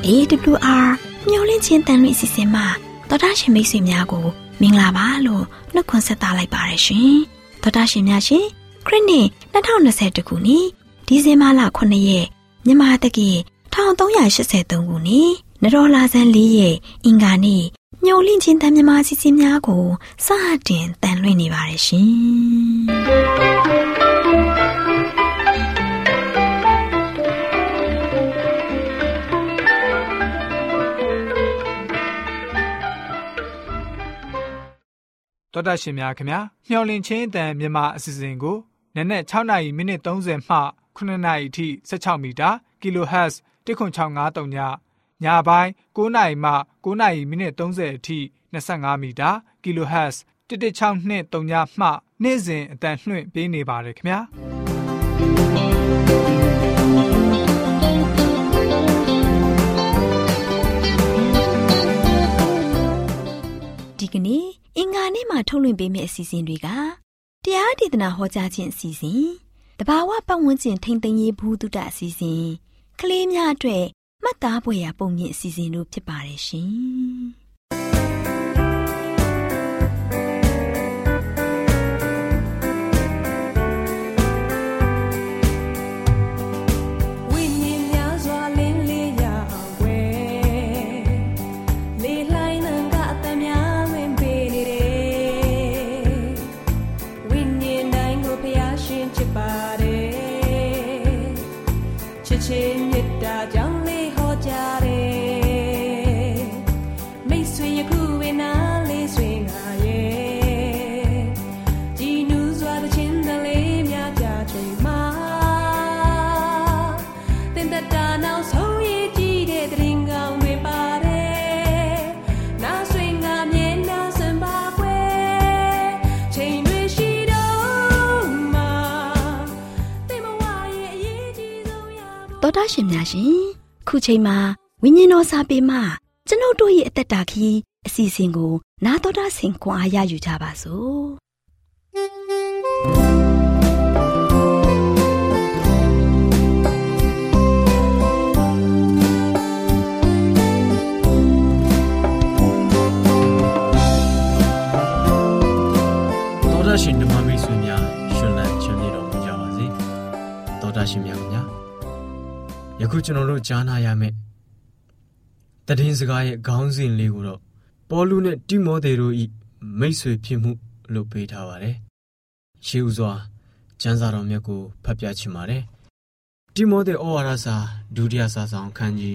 AWR မျော်လင့်ခြင်းတန်လွင့်အစီအစဉ်မှာတော်တာရှင်မိတ်ဆွေများကိုမင်္ဂလာပါလို့နှုတ်ခွန်းဆက်သလိုက်ပါရရှင်တော်တာရှင်များရှင်ခရစ်နှစ်2021ခုနှစ်ဒီဇင်ဘာလ9ရက်မြန်မာတက္ကီ1383ခုနှစ်နတော်လာဇန်4ရက်အင်္ဂါနေ့မျော်လင့်ခြင်းတန်မြမအစီအစဉ်များကိုစတင်တန်လွင့်နေပါရရှင်တော်တာရှင်များခင်ဗျာမျော်လင့်ခြင်းအတန်မြန်မာအစီအစဉ်ကိုနနက်6:30မိနစ်30မှ9:00အထိ16မီတာ kHz 10653ညညပိုင်း9:00မှ9:00မိနစ်30အထိ25မီတာ kHz 11623ညမှနေ့စဉ်အတန်လွှင့်ပေးနေပါတယ်ခင်ဗျာဒီကနေ့အင်္ဂါနေ့မှာထုတ်လွှင့်ပေးမယ့်အစီအစဉ်တွေကတရားဒေသနာဟောကြားခြင်းအစီအစဉ်တဘာဝပတ်ဝန်းကျင်ထိန်းသိမ်းရေးဘူးတုဒအစီအစဉ်ကလေးများအတွက်မှတ်သားဖွယ်ရာပုံမြင့်အစီအစဉ်တို့ဖြစ်ပါတယ်ရှင်တော်တာရှင်များရှင်ခုချိန်မှာဝိညာဉ်တော်စာပေမှာကျွန်ုပ်တို့ရဲ့အသက်တာခီးအစီအစဉ်ကိုနာတော်တာဆင်ခွန်အားရယူကြပါစို့တော်တာရှင်ဓမ္မမိတ်ဆွေများရှင်လန်းချမ်းမြေတော်မူကြပါစေတော်တာရှင်များခင်ဗျာယခုကျွန်တော်တို့ကြားနာရမယ့်တည်င်းစကားရဲ့ခေါင်းစဉ်လေးကိုတော့ပေါလုနဲ့တိမောသေတို့ဤမိတ်ဆွေဖြစ်မှုလို့ပေးထားပါတယ်။ရှေးဥစွာကျမ်းစာတော်မြတ်ကိုဖတ်ပြချင်ပါတယ်။တိမောသေဩဝါဒစာဒုတိယစာဆောင်ခန်းကြီး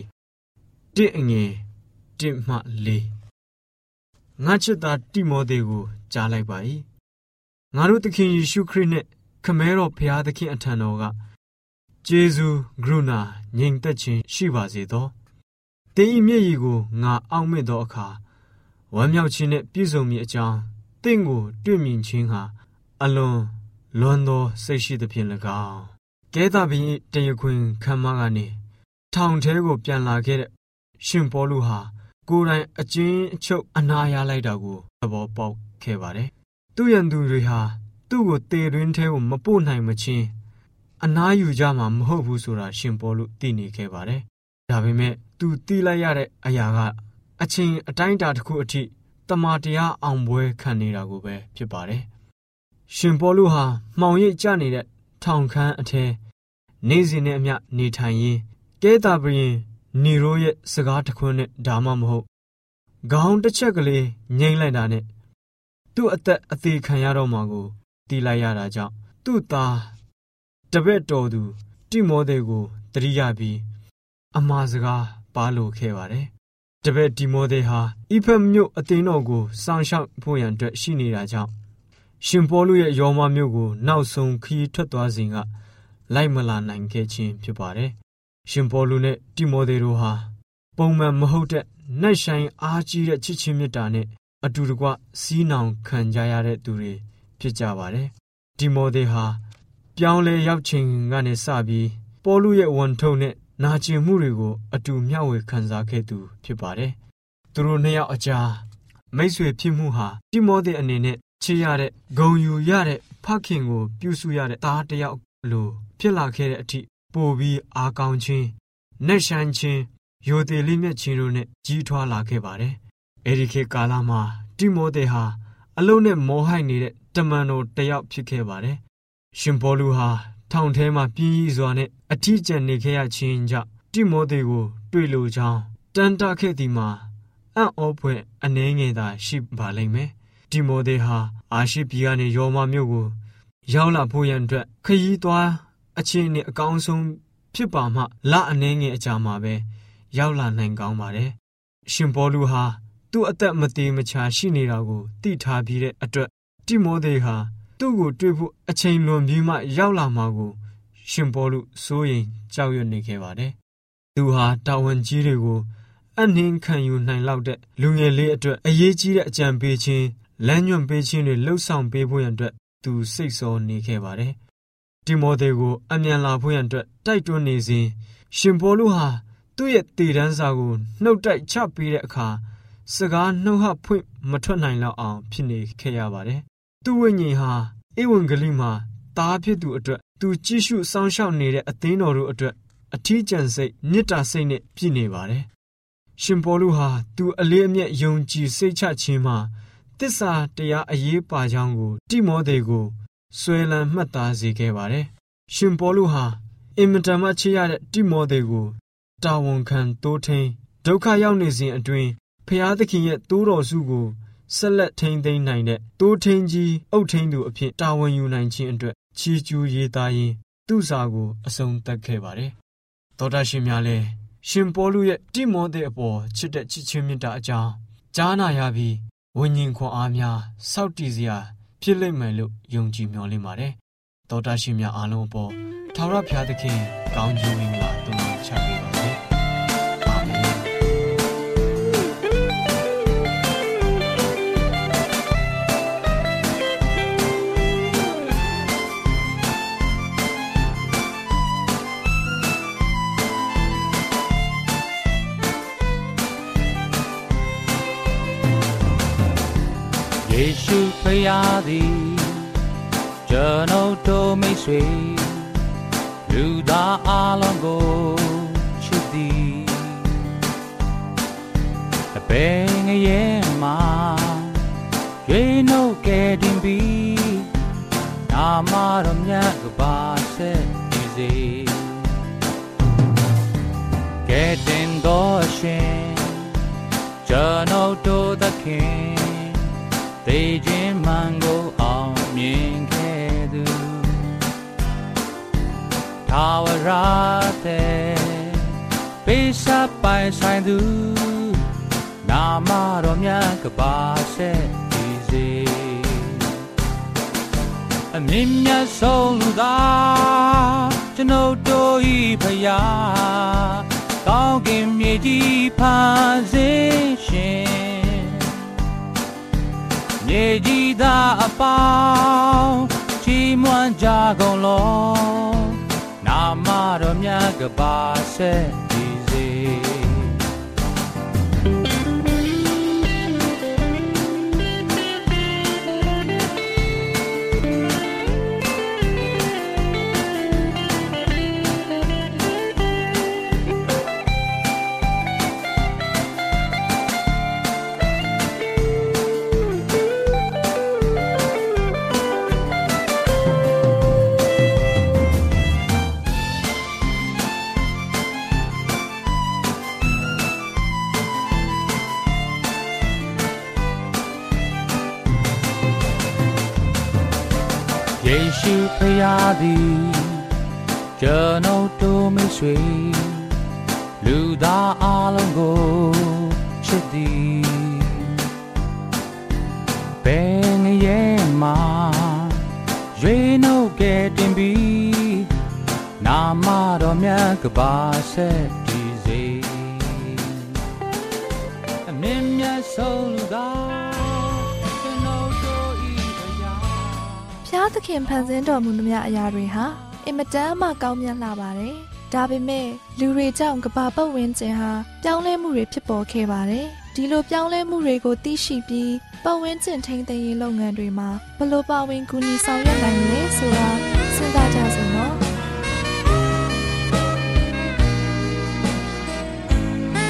1 မှ 4ငါချစ်သားတိမောသေကိုကြားလိုက်ပါ၏။ငါတို့သခင်ယေရှုခရစ်နဲ့ခမဲတော်ဖျားသခင်အထံတော်ကကျေးဇူးဂရုဏာငြိမ်သက်ခြင်းရှိပါစေသောသင်၏မျက်ရည်ကိုငါအောက်မေ့သောအခါဝမ်းမြောက်ခြင်းနှင့်ပြည့်စုံမည်အကြောင်းသင်ကိုတွေ့မြင်ခြင်းဟာအလွန်လွန်သောစိတ်ရှိသဖြင့်၎င်းကဲသာဘုရင်တရားခွင်ခမ်းမကနေထောင်ထဲကိုပြန်လာခဲ့တဲ့ရှင်ပေါလုဟာကိုယ်တိုင်အကျဉ်းအချုပ်အနာရလိုက်တာကိုသဘောပေါက်ခဲ့ပါတယ်သူရန်သူတွေဟာသူ့ကိုတေတွင်းထဲကိုမပို့နိုင်မချင်းအနားယူကြမှာမဟုတ်ဘူးဆိုတာရှင်ပေါလုသိနေခဲ့ပါတယ်။ဒါပေမဲ့သူသိလိုက်ရတဲ့အရာကအချင်းအတိုင်းအတာတစ်ခုအထိတမန်တရားအောင်ပွဲခံနေတာကိုပဲဖြစ်ပါတယ်။ရှင်ပေါလုဟာမှောင်ရိပ်ကျနေတဲ့ထောင်ခန်းအထဲနေစဉ်နဲ့အမျှနေထိုင်ရင်းကဲသာဘုရင်နီရိုရဲ့စကားတခွန်းနဲ့ဒါမှမဟုတ်ခေါင်းတစ်ချက်ကလေးငိမ့်လိုက်တာနဲ့သူ့အသက်အသေးခံရတော့မှာကိုသိလိုက်ရတာကြောင့်သူ့သားတပည့်တော်သူတိမောသေကိုတရိယာပြီးအမှားစကားပါလို့ခဲ့ပါတယ်။တပည့်တိမောသေဟာဣဖက်မြို့အသင်းတော်ကိုစောင့်ရှောက်ဖို့ရန်အတွက်ရှိနေတာကြောင့်ရှင်ပေါလုရဲ့ယောမမြို့ကိုနောက်ဆုံးခရီးထွက်သွားစဉ်ကလိုက်မလာနိုင်ခဲ့ခြင်းဖြစ်ပါတယ်။ရှင်ပေါလုနဲ့တိမောသေတို့ဟာပုံမှန်မဟုတ်တဲ့နှိုက်ဆိုင်အားကြီးတဲ့ချစ်ချင်းမြတ်တာနဲ့အတူတကွစီးနောင်ခံကြရတဲ့သူတွေဖြစ်ကြပါတယ်။တိမောသေဟာပြောင်းလဲရောက်ချိန်ကနေစပြီးပေါလုရဲ့ဝန်ထုံနဲ့နာကျင်မှုတွေကိုအတူမျှဝေခံစားခဲ့သူဖြစ်ပါတယ်။သူတို့နှစ်ယောက်အကြားမိတ်ဆွေဖြစ်မှုဟာတိမောသေအနေနဲ့ချစ်ရတဲ့ဂုဏ်ယူရတဲ့ဖခင်ကိုပြုစုရတဲ့သားတစ်ယောက်လိုဖြစ်လာခဲ့တဲ့အထိပိုပြီးအားကောင်းခြင်းနှက်ရှမ်းခြင်းရိုသေလေးမြတ်ချင်းတို့နဲ့ကြီးထွားလာခဲ့ပါတယ်။အဲဒီခေတ်ကာလမှာတိမောသေဟာအလုံးနဲ့မောဟိုက်နေတဲ့တမန်တော်တစ်ယောက်ဖြစ်ခဲ့ပါတယ်။ရှင်ပေါလုဟာထောင်ထဲမှာပြင်းရစွာနဲ့အထီးကျန်နေခဲ့ရခြင်းကြောင့်တိမောသေကိုတွေ့လိုကြောင်းတန်တခဲ့သည်မှာအံ့ဩဖွယ်အနှဲငယ်သာရှိပါလိမ့်မယ်။တိမောသေဟာအာရှိပြည်ကနေရောမမြို့ကိုရောက်လာဖို့ရန်အတွက်ခရီးသွားအချင်းနဲ့အကောင်းဆုံးဖြစ်ပါမှလအနှဲငယ်အကြာမှာပဲရောက်လာနိုင်ကောင်းပါတယ်။ရှင်ပေါလုဟာသူ့အသက်မသေးမချာရှိနေတာကိုသိထားပြီးတဲ့အတွက်တိမောသေဟာသူ့ကိုတွေ့ဖို့အချိန်လွန်ပြီးမှရောက်လာမှာကိုရှင်ပေါလုစိုးရိမ်ကြောက်ရွံ့နေခဲ့ပါတယ်။သူဟာတာဝန်ကြီးတွေကိုအနှင်းခံယူနိုင်လောက်တဲ့လူငယ်လေးအတွက်အရေးကြီးတဲ့အကြံပေးခြင်းလမ်းညွှန်ပေးခြင်းတွေလှုပ်ဆောင်ပေးဖို့ရန်အတွက်သူစိတ်ဆောနေခဲ့ပါတယ်။တိမောသေကိုအမြန်လာဖို့ရန်အတွက်တိုက်တွန်းနေစဉ်ရှင်ပေါလုဟာသူ့ရဲ့တည်တန်းစာကိုနှုတ်တိုက်ချပေးတဲ့အခါစကားနှုတ်ဟဖွင့်မထွက်နိုင်လောက်အောင်ဖြစ်နေခဲ့ရပါတယ်။သူ့ဝိညာဉ်ဟာဧဝံဂေလိမှာသားဖြစ်သူအတွက်သူကြည့်ရှုစောင့်ရှောက်နေတဲ့အသင်းတော်တို့အတွက်အထီးကျန်စိတ်မေတ္တာစိတ်နဲ့ပြည့်နေပါတယ်။ရှင်ပေါလုဟာသူအလေးအမြတ်ယုံကြည်စိတ်ချခြင်းမှာသစ္စာတရားအရေးပါကြောင်းကိုတိမောသေကိုဆွဲလန်းမှတ်သားစေခဲ့ပါတယ်။ရှင်ပေါလုဟာအင်မတန်မှချစ်ရတဲ့တိမောသေကိုတာဝန်ခံတိုးထိန်ဒုက္ခရောက်နေစဉ်အတွင်းဖျားသခင်ရဲ့တိုးတော်စုကိုဆက်လက်ထိန်းသိမ်းနိုင်တဲ့တိုးထိန်ကြီးအုပ်ထိန်သူအဖြစ်တာဝန်ယူနိုင်ခြင်းအတွက်ချီးကျူးရေးသားရင်းသူ့စာကိုအဆုံးသတ်ခဲ့ပါတယ်။သောတာရှင်များလည်းရှင်ပေါလုရဲ့တိမောသေအပေါ်ချစ်တဲ့ချစ်ချင်းမေတ္တာအကြောင်းကြားနာရပြီးဝိညာဉ်ခွန်အားများစောင့်တည်စရာဖြစ်လိမ့်မယ်လို့ယုံကြည်မျှော်လင့်ပါတယ်။သောတာရှင်များအားလုံးအပေါ်ထာဝရဘုရားသခင်ကောင်းကြီးမင်္ဂလာတုံ့ပြန်ချပေးပါစေ။အာမင်ယေရှုဖရာသည်ကျွန်ုပ်တို့မိတ်ဆွေလူသားအလုံးကိုချစ်သည်အဘယ်ငရဲ့မှာရွေးနှုတ်ကဲတင်ပြီးနာမတော်မြတ်ကပါဆက်နေစေကဲတင်တော်ရှင်ကျွန်ုပ်တို့သခင်သေခြင်းမှန်ကိုအောင်မြင်ခဲ့သူထာဝရတဲ့ပေးစာပိုင်ဆိုင်သူနာမတော်မြတ်ကပါဆက်ဒီစေအမြင့်မြတ်ဆုံးလူသာကျွန်ုပ်တို့ဤဖရာကောင်းကင်မြေကြီးဖန်ဆင်းရှင်မြေကြီးသားအပေါင်းချီးမွမ်းကြကုန်လောနာမတော်မြတ်ကပါဆက်ဒီစေယေရှုဖရာသည်ကျွန်ုပ်တို့မိတ်ဆွေလူသားအလုံးကိုချစ်သည်ဘယ်ငရဲ့မှာရွေးနှုတ်ကဲတင်ပြီးနာမတော်မြတ်ကပါဆက်ဒီစေအမြင့်မြတ်ဆုံးလူသားဖျားသခင်ဖန်ဆင်းတော်မူသမျှအရာတွေဟာအင်မတန်မှကောင်းမြတ်လာပါတယ်။ဒါပေမဲ့လူတွေကြောင့်ကမ္ဘာပတ်ဝန်းကျင်ဟာပြောင်းလဲမှုတွေဖြစ်ပေါ်ခဲ့ပါတယ်။ဒီလိုပြောင်းလဲမှုတွေကိုသိရှိပြီးပတ်ဝန်းကျင်ထိန်းသိမ်းရေးလုပ်ငန်းတွေမှာဘယ်လိုပါဝင်ကူညီဆောင်ရွက်နိုင်လဲဆိုတာစဉ်းစားကြစို့နော်။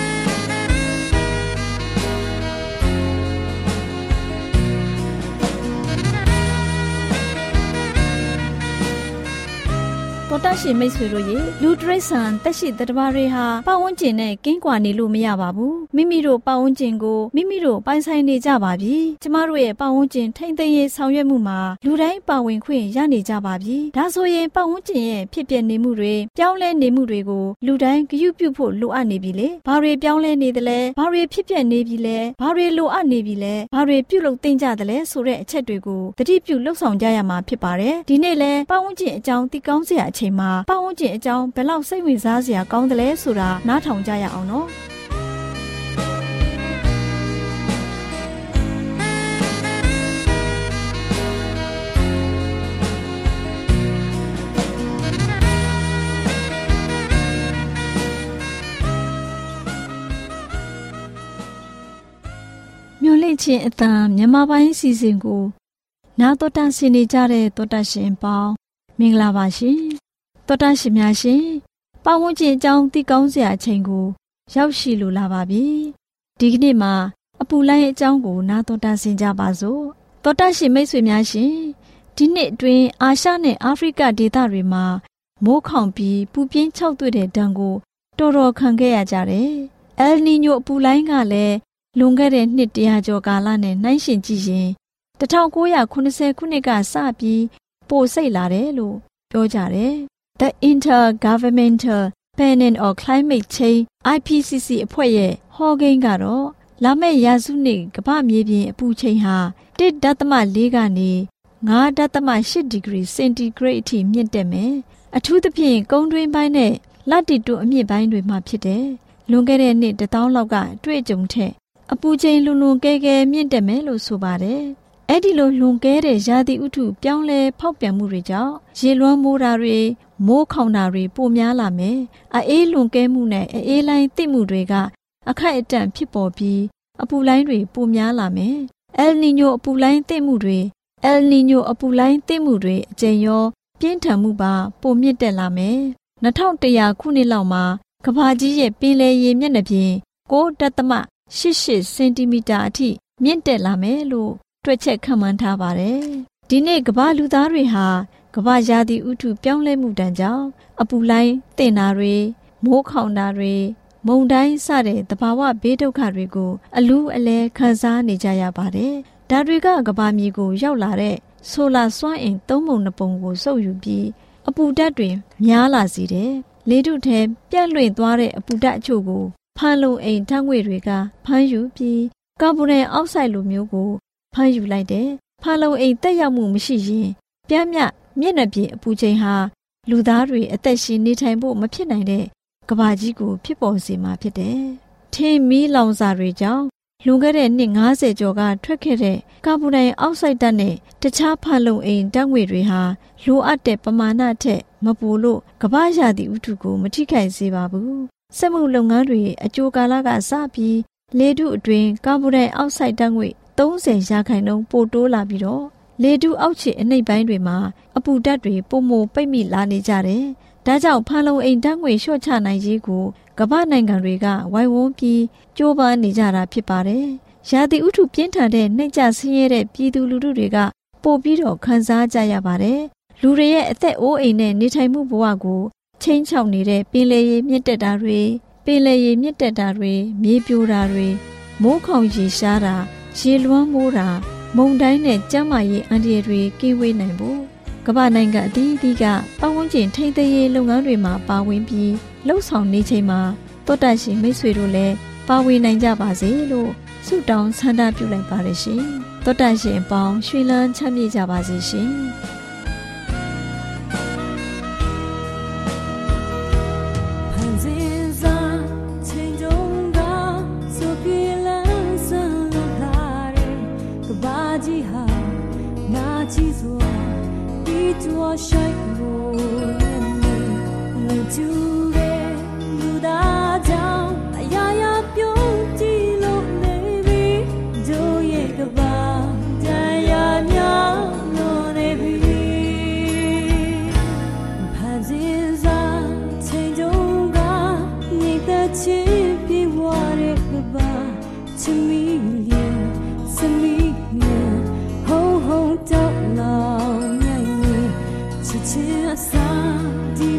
တော်တရှိမိတ်ဆွေတို့ရေလူတရိษံတက်ရှိတတဘာတွေဟာပတ်ဝန်းကျင်နဲ့ကင်းကွာနေလို့မရပါဘူးမိမိတို့ပတ်ဝန်းကျင်ကိုမိမိတို့ပိုင်ဆိုင်နေကြပါပြီကျမတို့ရဲ့ပတ်ဝန်းကျင်ထိမ့်သိမ်းရေးဆောင်ရွက်မှုမှာလူတိုင်းပါဝင်ခွင့်ရနေကြပါပြီဒါဆိုရင်ပတ်ဝန်းကျင်ရဲ့ဖြစ်ပျက်နေမှုတွေပြောင်းလဲနေမှုတွေကိုလူတိုင်းဂရုပြုဖို့လိုအပ်နေပြီလေဘာတွေပြောင်းလဲနေသလဲဘာတွေဖြစ်ပျက်နေပြီလဲဘာတွေလိုအပ်နေပြီလဲဘာတွေပြုလုပ်သင့်ကြသလဲဆိုတဲ့အချက်တွေကိုသတိပြုလှုပ်ဆောင်ကြရမှာဖြစ်ပါတယ်ဒီနေ့လဲပတ်ဝန်းကျင်အကြောင်းသိကောင်းစရာအချိန်မှာပတ်ဝန်းကျင်အကြောင်းဘယ်လောက်စိတ်ဝင်စားစရာကောင်းသလဲဆိုတာနားထောင်ကြရအောင်နော်မျော်လင့်ခြင်းအတန်မြန်မာပိုင်းစီစဉ်ကိုနားတော်တာဆင်နေကြတဲ့တော်တာရှင်ပေါင်းမင်္ဂလာပါရှင်တော်တာရှင်များရှင်ပတ်ဝန်းကျင်အကြောင်းသိကောင်းစရာအချိန်ကိုရောက်ရှိလိုလာပါပြီဒီကနေ့မှာအပူလိုင်းအကြောင်းကိုနားတော်တာဆင်ကြပါစို့တော်တာရှင်မိတ်ဆွေများရှင်ဒီနှစ်အတွင်းအာရှနဲ့အာဖရိကဒေသတွေမှာမိုးခေါင်ပြီးပူပြင်းခြောက်သွေ့တဲ့ဒဏ်ကိုတော်တော်ခံခဲ့ရကြတယ်အယ်နီညိုအပူလိုင်းကလည်းလွန်ခဲ့တဲ့နှစ်100ကျော်ကာလနဲ့နှိုင်းယှဉ်ကြည့်ရင်1980ခုနှစ်ကစပြီးပိုစိတ်လာတယ်လို့ပြောကြတယ် The Intergovernmental Panel on Climate Change IPCC အဖွဲ့ရဲ့ဟောကိန်းကတော့လာမယ့်ရာစုနှစ်ကမ္ဘာမြေပြင်အပူချိန်ဟာ 1.4 ကနေ 5.8 ဒီဂရီစင်တီဂရိတ်အထိမြင့်တက်မယ်အထူးသဖြင့်ကုန်းတွင်းပိုင်းနဲ့လတိတုအမြင့်ပိုင်းတွေမှာဖြစ်တယ်လွန်ခဲ့တဲ့နှစ်1000လောက်ကအတွေ့အကြုံထက်အပူချိန်လွန်ကဲမြင့်တက်မယ်လို့ဆိုပါတယ်အဲ့ဒီလိုလွန်ကဲတဲ့ရာသီဥတုပြောင်းလဲဖောက်ပြန်မှုတွေကြောင့်ရေလွှမ်းမိုးတာတွေမိုးခေါင်တာတွေပိုများလာမယ်အေးလွန်ကဲမှုနဲ့အေးလိုင်းတိမှုတွေကအခိုက်အတန့်ဖြစ်ပေါ်ပြီးအပူလိုင်းတွေပိုများလာမယ်အယ်နီညိုအပူလိုင်းတိမှုတွေအကြိမ်ရောပြင်းထန်မှုပါပိုမြင့်တက်လာမယ်2100ခုနှစ်လောက်မှာကမ္ဘာကြီးရဲ့ပင်လယ်ရေမျက်နှာပြင်9.88 စင်တီမီတာအထိမြင့်တက်လာမယ်လို့တွက်ချက်ခန့်မှန်းထားပါတယ်။ဒီနေ့ကမ္ဘာလူသားတွေဟာကမ္ဘာရာသီဥတုပြောင်းလဲမှုတန်ကြောင့်အပူလိုင်းတင်တာတွေမိုးခေါင်တာတွေမုန်တိုင်းစတဲ့သဘာဝဘေးဒုက္ခတွေကိုအလူးအလဲခံစားနေကြရပါတယ်။ဒါတွေကကမ္ဘာမြေကိုရောက်လာတဲ့ဆိုလာစွမ်းအင်3ပုံ2ပုံကိုစုပ်ယူပြီးအပူဓာတ်တွေများလာစေတယ်။လေထုထဲပြန့်လွင့်သွားတဲ့အပူဓာတ်အချို့ကိုဖန်လုံအိမ်ဓာတ်ငွေ့တွေကဖမ်းယူပြီးကာဗွန်ဒိုင်အောက်ဆိုက်လိုမျိုးကိုဖမ်းယူလိုက်တယ်။ဖန်လုံအိမ်တက်ရောက်မှုမရှိရင်ပြင်းပြမျက်နှာပြင်အပူချိန်ဟာလူသားတွေအသက်ရှင်နေထိုင်ဖို့မဖြစ်နိုင်တဲ့ကမ္ဘာကြီးကိုဖြစ်ပေါ်စေမှာဖြစ်တယ်။ထင်းမီးလောင်စာတွေကြောင့်လွန်ခဲ့တဲ့နှစ်90ကျော်ကထွက်ခဲ့တဲ့ကာဗွန်ဒိုင်အောက်ဆိုက်ဓာတ်နဲ့တခြားဖန်လုံအိမ်ဓာတ်ငွေ့တွေဟာလိုအပ်တဲ့ပမာဏထက်မပိုလို့ကမ္ဘာရာသီဥတုကိုမထိခိုက်စေပါဘူး။စက်မှုလုပ်ငန်းတွေအကျိုးကာလကစပြီးလေထုအတွင်းကာဗွန်ဒိုင်အောက်ဆိုက်ဓာတ်ငွေ့30%ပိုတိုးလာပြီးတော့လေထုအောက်ခြေအနှိမ့်ပိုင်းတွေမှာအပူဓာတ်တွေပုံမပိတ်မိလာနေကြတယ်။ဒါကြောင့်ဖန်လုံအိမ်ဓာတ်ငွေ့လျှော့ချနိုင်ရေးကိုကမ္ဘာနိုင်ငံတွေကဝိုင်းဝန်းပြီးကြိုးပမ်းနေကြတာဖြစ်ပါတယ်။ရာသီဥတုပြင်းထန်တဲ့နှိမ့်ကျဆင်းရဲတဲ့ပြည်သူလူထုတွေကပိုပြီးတော့ခံစားကြရပါတယ်။လူတွေရဲ့အသက်အိုးအိမ်နဲ့နေထိုင်မှုဘဝကိုချိန်ချောက်နေတဲ့ပင်လယ်ရေမြင့်တက်တာတွေမြေပြိုတာတွေမိုးခေါင်ရေရှားတာရေလွှမ်းမိုးတာမုန်တိုင်းနဲ့ကျန်းမာရေးအန္တရာယ်တွေကင်းဝေးနိုင်ဖို့ကမ္ဘာနိုင်ငံအသီးသီးကပတ်ဝန်းကျင်ထိန်းသိမ်းရေးလုပ်ငန်းတွေမှာပါဝင်ပြီးလှုပ်ဆောင်နေချိန်မှာတောတရှင်မိတ်ဆွေတို့လည်းပါဝင်နိုင်ကြပါစေလို့ဆုတောင်းဆန္ဒပြုလိုက်ပါတယ်ရှင်။တောတရှင်အပေါင်းရွှေလန်းချမ်းမြေ့ကြပါစေရှင်။我晒过你，路途的路大江，呀呀标记路内里，就一个吧，呀呀呀路内里，盼见上千种个你的情比我的个吧，情迷恋，生迷恋，红红到老。亲爱的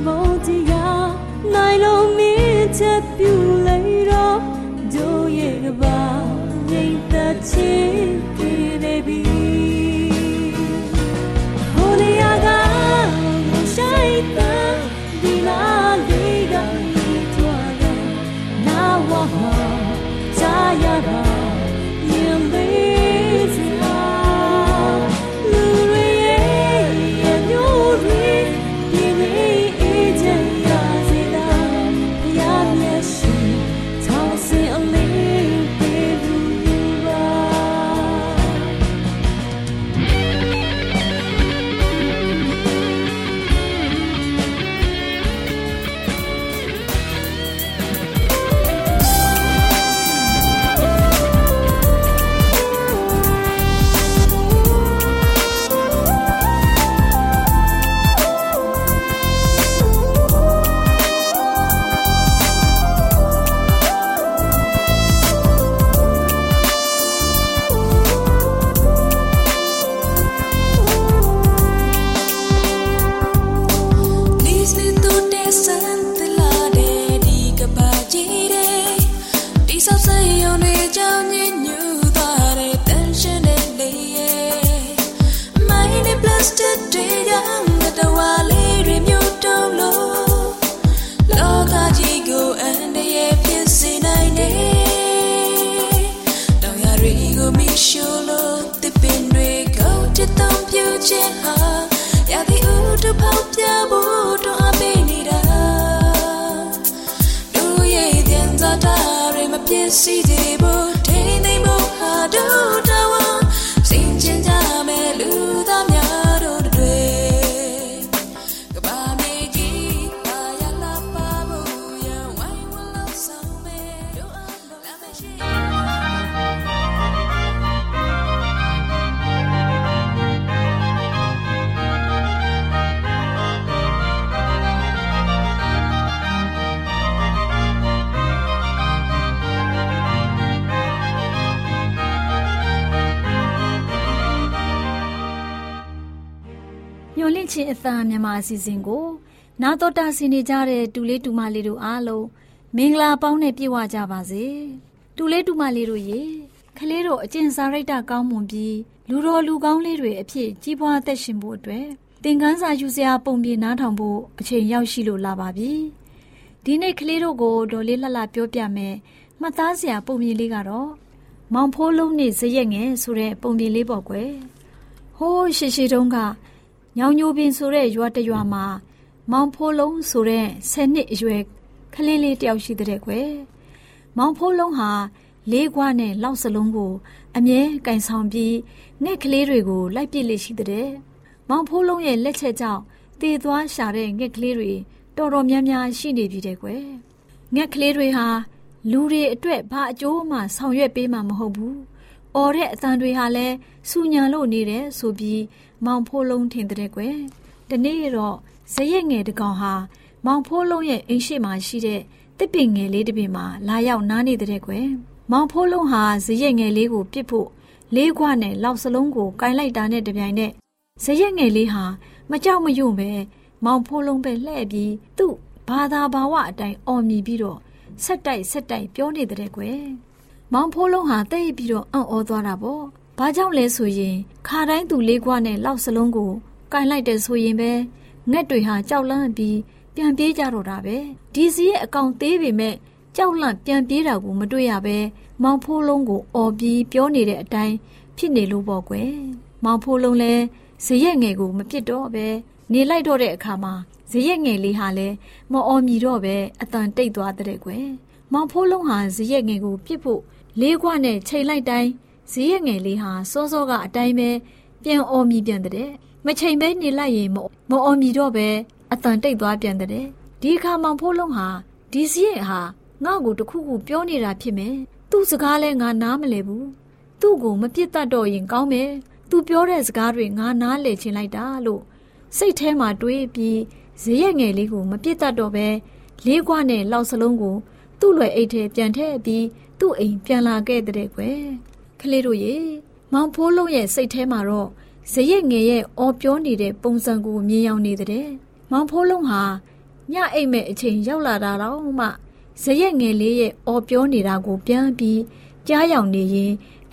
ညှို့လင့်ချင်းအသံမြန်မာအစီအစဉ်ကိုနာတော်တာဆင်နေကြတဲ့တူလေးတူမလေးတို့အားလုံးမင်္ဂလာပေါင်းနဲ့ပြည့်ဝကြပါစေတူလေးတူမလေးတို့ရေခလေးတို့အကျင့်စာရိတ္တကောင်းမွန်ပြီးလူတော်လူကောင်းလေးတွေအဖြစ်ကြီးပွားသက်ရှင်ဖို့အတွက်သင်ခန်းစာယူစရာပုံပြင်နားထောင်ဖို့အချိန်ရောက်ရှိလို့လာပါပြီဒီနေ့ခလေးတို့ကိုဒေါ်လေးလှလှပြောပြမယ်မှတ်သားစရာပုံပြင်လေးကတော့မောင်ဖိုးလုံးနဲ့ဇရက်ငယ်ဆိုတဲ့ပုံပြင်လေးပေါ့ကွယ်ဟိုးရှိရှိတုန်းကညောင်ညိုပင်ဆိုတဲ့ရွာတရွာမှာမောင်ဖိုးလုံးဆိုတဲ့10နှစ်အရွယ်ကလေးလေးတယောက်ရှိတဲ့ကွယ်မောင်ဖိုးလုံးဟာလေးခွနဲ့လောက်စလုံးကိုအမြဲကင်ဆောင်ပြီးငှက်ကလေးတွေကိုလိုက်ပစ်လေရှိတဲ့မောင်ဖိုးလုံးရဲ့လက်ချက်ကြောင့်တေသွားရှာတဲ့ငှက်ကလေးတွေတော်တော်များများရှိနေပြီတဲ့ကွယ်ငှက်ကလေးတွေဟာလူတွေအတွက်ဘာအကျိုးမှဆောင်ရွက်ပေးမှာမဟုတ်ဘူး။အော်တဲ့အသံတွေဟာလည်းစူညံလို့နေတယ်ဆိုပြီးမောင်ဖိုးလုံးထင်တဲ့ကွယ်။ဒီနေ့တော့ဇရက်ငယ်တကောင်ဟာမောင်ဖိုးလုံးရဲ့အိမ်ရှိမှရှိတဲ့တစ်ပင်ငယ်လေးတစ်ပင်မှာလာရောက်နားနေတဲ့ကွယ်။မောင်ဖိုးလုံးဟာဇရက်ငယ်လေးကိုပစ်ဖို့လေးခွနဲ့လောက်စလုံးကိုကင်လိုက်တာနဲ့တပြိုင်နက်ဇရက်ငယ်လေးဟာမကြောက်မရွံ့ပဲမောင်ဖိုးလုံးပဲလှဲ့ပြီးသူ့ဘာသာဘာဝအတိုင်းအော်မြည်ပြီးတော့ဆက်တိုက်ပြောနေတဲ့ကွယ်မောင်ဖိုးလုံးဟာတိတ်ပြီးတော့အံ့ဩသွားတာပေါ့ဘာကြောင့်လဲဆိုရင်ခါတိုင်းသူလေးခွနဲ့လောက်စလုံးကိုကင်လိုက်တဲ့ဆိုရင်ပဲငှက်တွေဟာကြောက်လန့်ပြီးပြန်ပြေးကြတော့တာပဲဒီစီရဲ့အကောင်သေးပေမဲ့ကြောက်လန့်ပြန်ပြေးတာကိုမတွေ့ရပဲမောင်ဖိုးလုံးကိုအော်ပြီးပြောနေတဲ့အတိုင်းဖြစ်နေလို့ပေါ့ကွယ်မောင်ဖိုးလုံးလည်းဇရက်ငယ်ကိုမပြစ်တော့ပဲနေလိုက်တော့တဲ့အခါမှာဇရက်ငယ်လေးဟာလည်းမအော်မြည်တော့ပဲအတန်တိတ်သွားတဲ့ကွယ်မောင်ဖိုးလုံးဟာဇရက်ငယ်ကိုပြစ်ဖို့လေးခွနဲ့ချိန်လိုက်တိုင်းဇရက်ငယ်လေးဟာစောစောကအတိုင်းပဲပြန်အော်မြည်ပြန်တဲ့မချိန်ပဲနေလိုက်ရင်မအော်မြည်တော့ပဲအတန်တိတ်သွားပြန်တဲ့ဒီအခါမောင်ဖိုးလုံးဟာဒီဇရက်ဟာငါ့ကိုတခုခုပြောနေတာဖြစ်မယ်သူ့စကားလဲငါနားမလည်ဘူးသူ့ကိုမပြစ်တတ်တော့ရင်ကောင်းမယ်သူပြောတဲ့စကားတွေငါနားလည်ချင်လိုက်တာလို့စိတ်ထဲမှာတွေးပြီးဇရက်ငယ်လေးကိုမပြစ်တတ်တော့ပဲလေးခွနဲ့လောက်စလုံးကိုသူ့လွယ်အိတ်ထဲပြန်ထည့်ပြီးသူ့အိမ်ပြန်လာခဲ့တဲ့ကွယ်ကလေးတို့ရေမောင်ဖိုးလုံးရဲ့စိတ်ထဲမှာတော့ဇရက်ငယ်ရဲ့အော်ပြောနေတဲ့ပုံစံကိုမြင်ရောက်နေတဲ့မောင်ဖိုးလုံးဟာညအိတ်မဲ့အချိန်ရောက်လာတာတော့မှဇရက်ငယ်လေးရဲ့အော်ပြောနေတာကိုပြန်ပြီးကြားရောက်နေရင်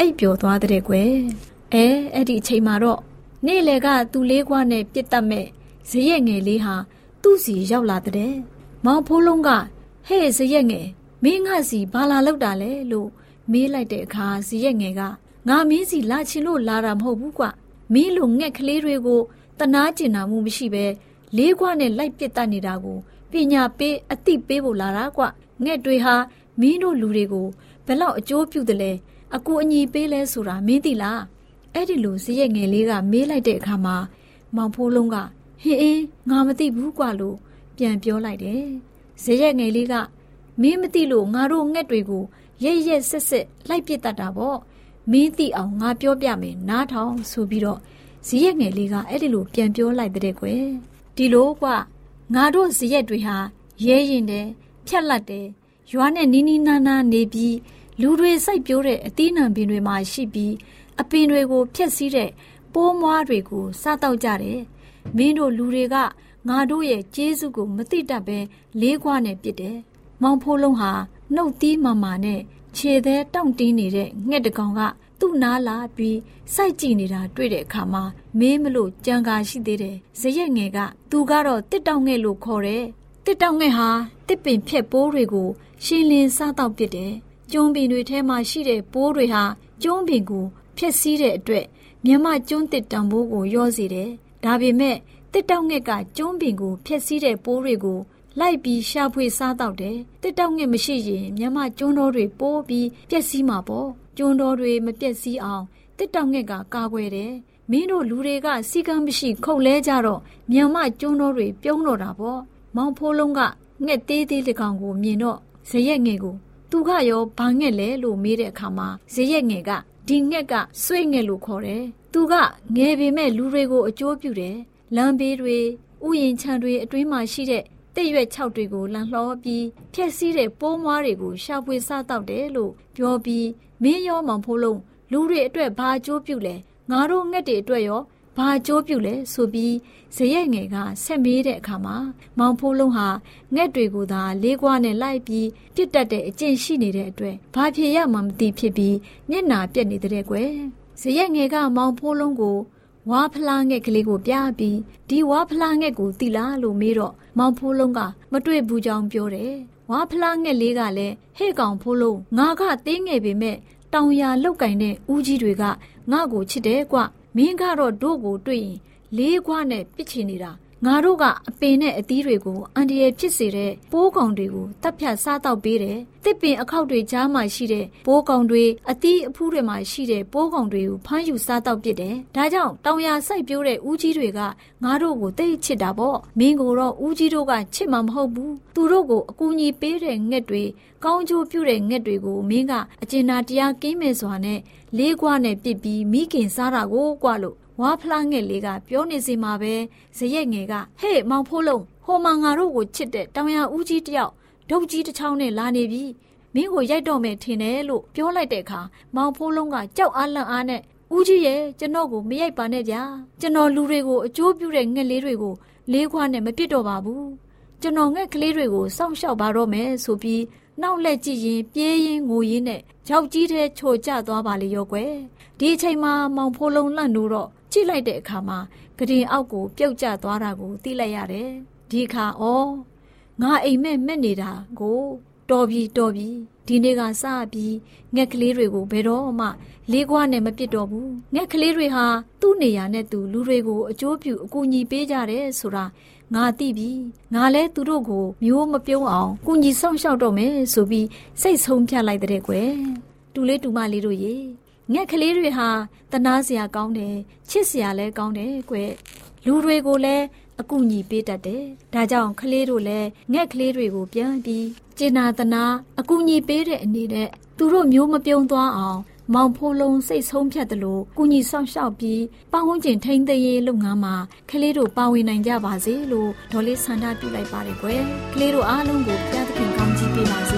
အိပ်ပျော်သွားတဲ့ကွယ်အဲ့ဒီအချိန်မှာတော့နေ့လေကသူ့လေးကွာနဲ့ပြစ်တတ်မဲ့ဇရက်ငယ်လေးဟာသူ့စီရောက်လာတဲ့မောင်ဖိုးလုံးကဟဲ့ဇရက်ငယ်မင်းငါစီဘာလာလောက်တာလဲလို့မေးလိုက်တဲ့အခါဇရက်ငယ်ကငါမင်းစီလာချင်လို့လာတာမဟုတ်ဘူးကွမင်းလိုငှက်ကလေးတွေကိုတနာကျင်နာမှုမရှိပဲလေးကွာနဲ့လိုက်ပြစ်တတ်နေတာကိုပညာပေးအသိပေးဖို့လာတာကွငှက်တွေဟာမင်းတို့လူတွေကိုဘယ်လောက်အကျိုးပြုတယ်လဲအကူအညီပေးလဲဆိုတာမင်းသိလားအဲ့ဒီလိုဇရက်ငယ်လေးကမေးလိုက်တဲ့အခါမှာမောင်ဖိုးလုံးကဟင်းငါမသိဘူးကွလို့ပြန်ပြောလိုက်တယ်ဇရက်ငယ်လေးကမင်းမသိလို့ငါတို့ငှက်တွေကိုရက်ဆက်လိုက်ပြစ်တတ်တာပေါ့မင်းသိအောင်ငါပြောပြမယ်နားထောင်ဆိုပြီးတော့ဇရက်ငယ်လေးကအဲ့ဒီလိုပြန်ပြောလိုက်တဲ့ကွယ်ဒီလိုကွငါတို့ဇရက်တွေဟာရဲရင်တယ်ဖြတ်လက်တယ်ရွာနဲ့နီးနီးနားနားနေပြီးလူတွေစိုက်ပျိုးတဲ့အသီးနှံပင်တွေမှာရှိပြီးအပင်တွေကိုဖျက်ဆီးတဲ့ပိုးမွားတွေကိုစားတောက်ကြတယ်မင်းတို့လူတွေကငါတို့ရဲ့ကျေးဇူးကိုမသိတတ်ပဲလေးခွားနဲ့ပြစ်တယ်မောင်ဖိုးလုံးဟာနှုတ်သီးမာနဲ့ခြေသေးတောင့်တင်းနေတဲ့ငှက်တကောင်ကသူ့နားလာပြီးစိုက်ကြည့်နေတာတွေ့တဲ့အခါမှာမင်းမလို့ကြံကာရှိသေးတယ်ဇရက်ငယ်ကသူကတော့တစ်တောင်ငှက်လို့ခေါ်တယ်တစ်တောင်ငှက်ဟာတစ်ပင်ဖြက်ပိုးတွေကိုရှင်းလင်းစားတောက်ပစ်တယ်ကျုံးပင်တွေထဲမှာရှိတဲ့ပိုးတွေဟာကျုံးပင်ကိုဖျက်ဆီးတဲ့အတွက်မြမကျုံးတစ်တံပိုးကိုရောစေတယ်ဒါပေမဲ့တစ်တောင်ငှက်ကကျုံးပင်ကိုဖျက်ဆီးတဲ့ပိုးတွေကိုလိုက်ပြီးရှာဖွေစားတောက်တယ်တစ်တောင်ငှက်မရှိရင်မြမကျုံးတော်တွေပိုးပြီးပျက်စီးမှာပေါ့ကျုံးတော်တွေမပျက်စီးအောင်တစ်တောင်ငှက်ကကာကွယ်တယ်မင်းတို့လူတွေကစီကံမရှိခုတ်လဲကြတော့မြမကျုံးတော်တွေပြုံးတော့တာပေါ့မောင်ဖိုးလုံးကငှက်သေးသေးတစ်ကောင်ကိုမြင်တော့ဇရက်ငယ်ကိုသူကရောဘာငှက်လဲလို့မေးတဲ့အခါမှာဇရက်ငယ်ကဒီငှက်ကဆွေငှက်လို့ခေါ်တယ်သူကငယ်ပေမဲ့လူတွေကိုအကျိုးပြုတယ်လမ်းဘေးတွေဥယျာဉ်ခြံတွေအတွင်းမှာရှိတဲ့တဲ့ရွက်ခြောက်တွေကိုလန်လှောပြီးဖျက်ဆီးတဲ့ပိုးမွားတွေကိုရှာဖွေစားတောက်တယ်လို့ပြောပြီးမင်းရောမောင်ဖိုးလုံးလူတွေအတွက်ဘာအကျိုးပြုလဲငါတို့ငှက်တွေအတွက်ရောဘာအကျိုးပြုလဲဆိုပြီးဇရက်ငယ်ကဆက်မေးတဲ့အခါမှာမောင်ဖိုးလုံးဟာငှက်တွေကိုသာလေးကွာနဲ့လိုက်ပြီးပြစ်တတ်တဲ့အကျင့်ရှိနေတဲ့အတွက်ဘာဖြစ်ရမှမသိဖြစ်ပြီးမျက်နာပြက်နေတဲ့ကွယ်ဇရက်ငယ်ကမောင်ဖိုးလုံးကိုဝါဖလားငှက်ကလေးကိုပြပြီးဒီဝါဖလားငှက်ကိုသိလားလို့မေးတော့မောင်ဖိုးလုံးကမတွေ့ဘူးကြောင်းပြောတယ်ဝါဖလားငှက်လေးကလည်းဟဲ့ကောင်ဖိုးလုံးငါကသေးငယ်ပေမဲ့တောင်ယာလောက်ကင်တဲ့ဦးကြီးတွေကငါ့ကိုချစ်တယ်ကွမင်းကတော့တို့ကိုတွေ့ရင်လေးခွားနဲ့ပစ်ချင်နေတာငါတို့ကအပင်နဲ့အသီးတွေကိုအန်တရယ်ဖြစ်စေတဲ့ပိုးကောင်တွေကိုတပ်ဖြတ်စားတောက်ပေးတယ်တစ်ပင်အခောက်တွေကြားမှာရှိတဲ့ပိုးကောင်တွေအသီးအဖူးတွေမှာရှိတဲ့ပိုးကောင်တွေကိုဖမ်းယူစားတောက်ပစ်တယ်ဒါကြောင့်တောင်ယာစိုက်ပျိုးတဲ့ဦးကြီးတွေကငါတို့ကိုတိတ်ချစ်တာပေါ့မင်းကိုတော့ဦးကြီးတို့ကချစ်မှာမဟုတ်ဘူးသူတို့ကိုအကူအညီပေးတဲ့ငှက်တွေကောင်းကျိုးပြုတဲ့ငှက်တွေကိုမင်းကအကျဉ်းနာတရားကင်းမဲ့စွာနဲ့လေးခွားနဲ့ပစ်ပြီးမိခင်စားတာကိုကွာလို့ဝါဖလားငှက်လေးကပြောနေစီမှာပဲဇရက်ငယ်ကဟဲ့မောင်ဖိုးလုံးဟိုမှာငါတို့ကိုချစ်တဲ့တောင်ယာဦးကြီးတယောက်ဒုတ်ကြီးတစ်ချောင်းနဲ့လာနေပြီမင်းကိုရိုက်တော့မယ်ထင်တယ်လို့ပြောလိုက်တဲ့အခါမောင်ဖိုးလုံးကကြောက်အားလန့်အားနဲ့ဦးကြီးရဲ့ကျွန်တော်ကိုမရိုက်ပါနဲ့ဗျာကျွန်တော်လူတွေကိုအကျိုးပြုတဲ့ငှက်လေးတွေကိုလေးခွားနဲ့မပစ်တော့ပါဘူးကျွန်တော်ငှက်ကလေးတွေကိုစောင့်ရှောက်ပါတော့မယ်ဆိုပြီးနောက်လက်ကြည့်ရင်ပြေးရင်ငိုရင်းနဲ့ကြောက်ကြီးတဲ့ချိုကျသွားပါလေရောကွယ်ဒီအချိန်မှာမောင်ဖိုးလုံးလန့်လို့တော့ကြည့်လိုက်တဲ့အခါမှာကတင်အောက်ကိုပြုတ်ကျသွားတာကိုသိလိုက်ရတယ်ဒီအခါငါအိမ်မက်နေတာကိုတော်ပြီဒီနေ့ကစပြီးငှက်ကလေးတွေကိုဘယ်တော့မှလေးခွားနဲ့မပစ်တော့ဘူးငှက်ကလေးတွေဟာသူ့နေရာနဲ့သူလူတွေကိုအကျိုးပြုအကူအညီပေးကြတယ်ဆိုတာငါသိပြီငါလဲသူတို့ကိုမျိုးမပြုံးအောင်ကူညီဆောင်ရှောက်တော့မယ်ဆိုပြီးစိတ်ဆုံးဖြတ်လိုက်တဲ့ကွယ်တူလေးတူမလေးတို့ရေငှက်ကလေးတွေဟာတနာစရာကောင်းတယ်ချစ်စရာလည်းကောင်းတယ်ကွယ်လူတွေကိုလည်းအကူအညီပေးတတ်တယ်ဒါကြောင့်ကလေးတို့လည်းငှက်ကလေးတွေကိုပြန်ပြီးကျင်နာတနာအကူအညီပေးတဲ့အနေနဲ့သူတို့မျိုးမပြုံးသွားအောင်မောင်ဖိုးလုံးစိတ်ဆုံးဖြတ်တယ်လို့ကုညီဆောင်ရှောက်ပြီးပတ်ဝန်းကျင်ထိန်းသိမ်းရေးလုပ်ငန်းမှာကလေးတို့ပါဝင်နိုင်ကြပါစေလို့ဒေါ်လေးဆန္ဒပြုလိုက်ပါတယ်ကွယ်ကလေးတို့အားလုံးကိုဘုရားသခင်ကောင်းချီးပေးပါစေ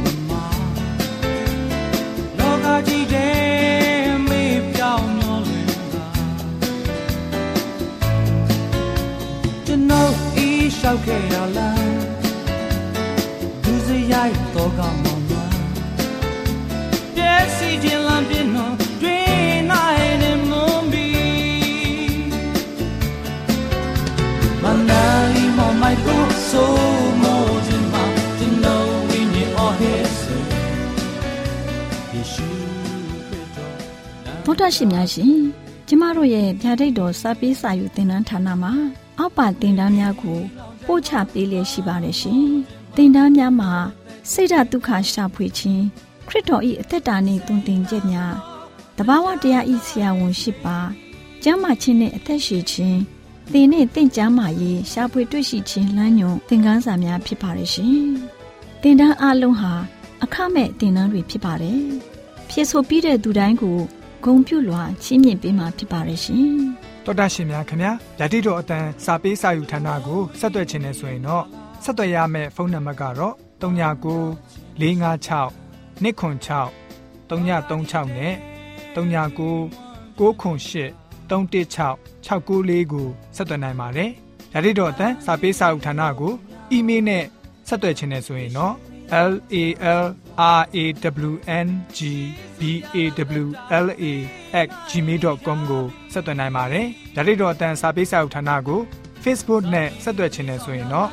လောကကြီးထဲမေ့ပြောင်းမျောလွင်ရှောက်ခဲ့ရလားဒုစရိုက်တော့ကောင်းမှာပြည့်စည်ခြင်းလမ်းပြည့်နော်တွင်နိုင်နေမွန်ဘီမနာလီမမိုက်ကိုဆိုမို့ဒီမှာဒီနိုဝင်းနေအော်ဟစ်စေယေရှုခရစ်တော်သောတာရှင်များရှင်ကျမတို့ရဲ့ဗျာဒိတ်တော်စာပေးစာယူသင်တန်းဌာနမှာအောက်ပါသင်တန်းများကိုပို့ချပေးလျက်ရှိပါတယ်ရှင်သင်တန်းများမှာစိတ်ဓာတ်ဒုက္ခရှာဖွေခြင်းခရစ်တော်၏အသက်တာနှင့်တုန်တင်ချက်များတဘာဝတရား၏ဆရာဝန်ရှိပါကျမ်းမာခြင်းနှင့်အသက်ရှိခြင်းသင်နှင့်တင့်ကြမာရေးရှာဖွေတွေ့ရှိခြင်းလမ်းညွန်သင်ခန်းစာများဖြစ်ပါတယ်ရှင်သင်တန်းအလုံးဟာအခမဲ့သင်တန်းတွေဖြစ်ပါတယ်ဖြစ်ဆိုပြီးတဲ့သူတိုင်းကိုဂုဏ်ပြုလွှာချီးမြှင့်ပေးမှာဖြစ်ပါတယ်ရှင်တော်တာရှင်များခင်ဗျာဓာတိတော်အတန်းစာပေးစာယူဌာနကိုဆက်သွယ်ခြင်းနဲ့ဆိုရင်တော့ဆက်သွယ်ရမယ့်ဖုန်းနံပါတ်ကတော့39 656 296 336နဲ့39 98 316 694ကိုဆက်သွင်းနိုင်ပါတယ်။ဒါ့အပြင်တော့အတန်းစာပေးစာဥထာဏာကိုအီးမေးလ်နဲ့ဆက်သွယ်ခြင်းနဲ့ဆိုရင်တော့ LALRAWNGBAWLA@gmail.com ကိုဆက်သွင်းနိုင်ပါတယ်။ဒါ့အပြင်တော့အတန်းစာပေးစာဥထာဏာကို Facebook နဲ့ဆက်သွယ်ခြင်းနဲ့ဆိုရင်တော့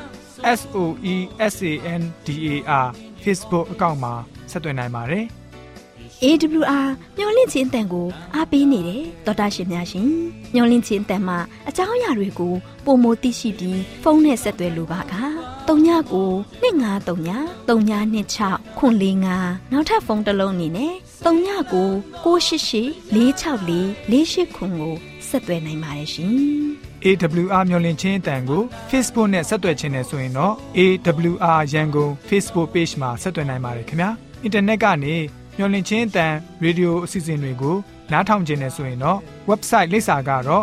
SOESANDAR Facebook အကောင့်မှာဆက်သွင်းနိုင်ပါတယ်။ AWR မျော်လင့်ခြင်းအတန်ကိုအားပေးနေတယ်တော်တာရှင်များရှင်မျော်လင့်ခြင်းအတန်မှာအကြောင်းအရာတွေကိုပုံမသိရှိပြီးဖုန်းနဲ့ဆက်သွယ်လိုပါက39 253 3926 445နောက်ထပ်ဖုန်းတစ်လုံးအနေနဲ့39 688 464 489ကိုဆက်သွယ်နိုင်ပါတယ်ရှင် AWR မျော်လင့်ခြင်းအတန်ကို Facebook နဲ့ဆက်သွယ်ခြင်းနဲ့ဆိုရင်တော့ AWR ရန်ကုန် Facebook Page မှာဆက်သွယ်နိုင်ပါတယ်ခင်ဗျာအင်တာနက်ကနေမျော်လင့်ခြင်းအတန်ရေဒီယိုအစီအစဉ်တွေကိုနားထောင်ခြင်းနဲ့ဆိုရင်တော့ website လိပ်စာကတော့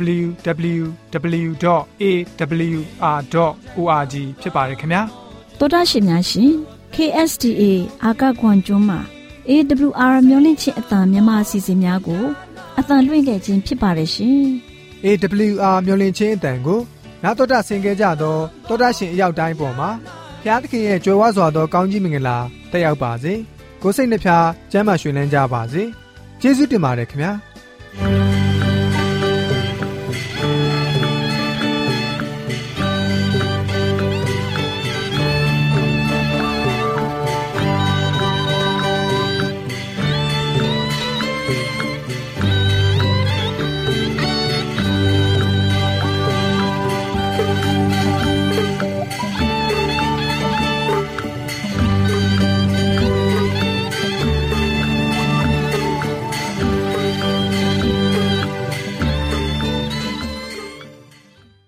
www.awr.org ဖြစ်ပါတယ်ခင်ဗျာတော်တာရှင်များရှင် KSTA အာကခွန်ကျွန်းမှာ AWR မျော်လင့်ခြင်းအတန်မြန်မာအစီအစဉ်များကိုအတန်လွှင့်ခဲ့ခြင်းဖြစ်ပါတယ်ရှင် AWR မျော်လင့်ခြင်းအတန်ကိုနားတော်တာဆင် gay ကြတော့တော်တာရှင်အရောက်တိုင်းပေါ်မှာဘုရားသခင်ရဲ့ကြွယ်ဝစွာသောကောင်းကြီးမင်္ဂလာတက်ရောက်ပါစေကိုယ်စိတ်နှဖျားကျမ်းမာရွှင်လန်းကြပါစေကျေးဇူးတင်ပါတယ်ခင်ဗျာ